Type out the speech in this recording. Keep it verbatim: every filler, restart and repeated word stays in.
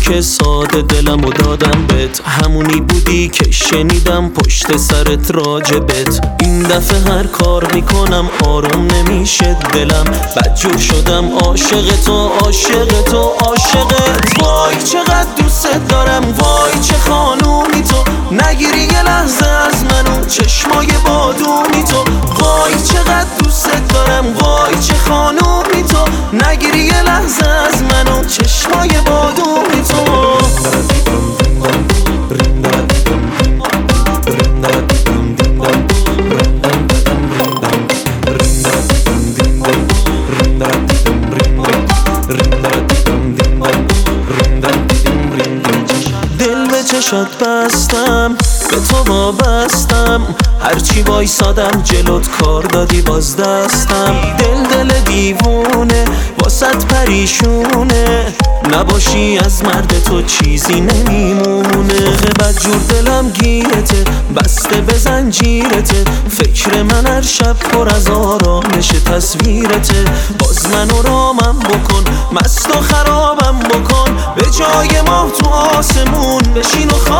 که ساده دلم و دادم بهت، همونی بودی که شنیدم پشت سرت راجبت. این دفعه هر کار میکنم آروم نمیشه دلم، بدجور شدم عاشق تو عاشق تو عاشقت. وای چقدر دوست دارم، وای چه خانومی تو، نگیری یه لحظه از منو چشمای بادومی تو. وای چقدر دوست دارم، وای چه خانومی تو، نگیری یه لحظه از منو چشمای بادومی تو. دل به چشات بستم، به تو وابستم، هرچی وایسادم جلوت کار دادی باز دستم. دل دل دیوونه واسط پریشونه، نباشی از مرد تو چیزی نمیمونه. خه بدجور دلم گیرته، بسته به زنجیرته، فکر من هر شب پر از آرامش تصویرته. باز منو رامم بکن، مست و خرابم بکن، به جای ماه تو آسمون بشین و خواب